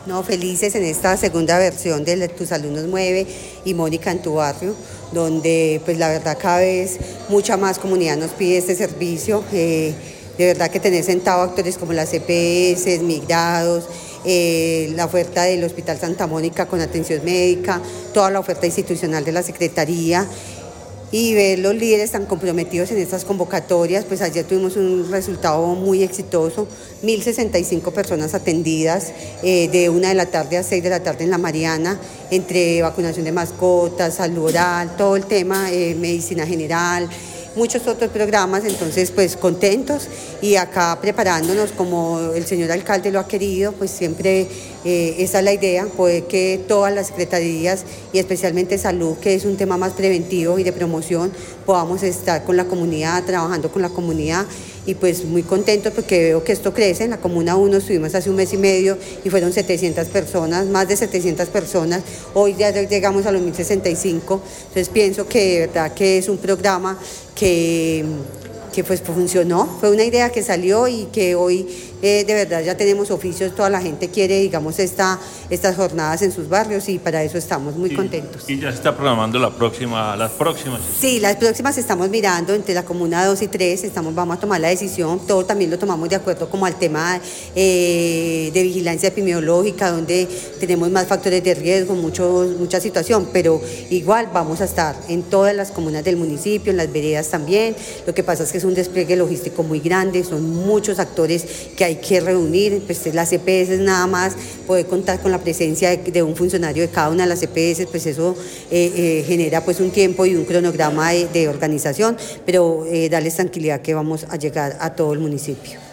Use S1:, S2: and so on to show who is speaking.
S1: No, felices en esta segunda versión de Tus Salud Nos Mueve y Mónica en tu barrio, donde pues la verdad cada vez mucha más comunidad nos pide este servicio. De verdad que tener sentado actores como las EPS, migrados, la oferta del Hospital Santa Mónica con atención médica, toda la oferta institucional de la Secretaría, y ver los líderes tan comprometidos en estas convocatorias. Pues ayer tuvimos un resultado muy exitoso, 1.065 personas atendidas de 1 de la tarde a 6 de la tarde en La Mariana, entre vacunación de mascotas, salud oral, todo el tema, medicina general, muchos otros programas. Entonces pues contentos y acá preparándonos como el señor alcalde lo ha querido, pues siempre esa es la idea, poder que todas las secretarías y especialmente salud, que es un tema más preventivo y de promoción, podamos estar con la comunidad, trabajando con la comunidad. Y pues muy contentos porque veo que esto crece. En la Comuna 1 estuvimos hace un mes y medio y fueron 700 personas, más de 700 personas. Hoy ya llegamos a los 1.065. Entonces pienso que de verdad que es un programa que pues funcionó. Fue una idea que salió y que hoy de verdad ya tenemos oficios. Toda la gente quiere, digamos, estas jornadas en sus barrios y para eso estamos muy contentos.
S2: Y ya se está programando las próximas.
S1: Sí, las próximas estamos mirando entre la Comuna 2 y 3, vamos a tomar la decisión. Todo también lo tomamos de acuerdo como al tema de vigilancia epidemiológica, donde tenemos más factores de riesgo, mucha situación, pero igual vamos a estar en todas las comunas del municipio, en las veredas también. Lo que pasa es que es un despliegue logístico muy grande, son muchos actores que hay que reunir. Pues las EPS nada más, poder contar con la presencia de un funcionario de cada una de las EPS, pues eso genera pues un tiempo y un cronograma de organización, pero darles tranquilidad que vamos a llegar a todo el municipio.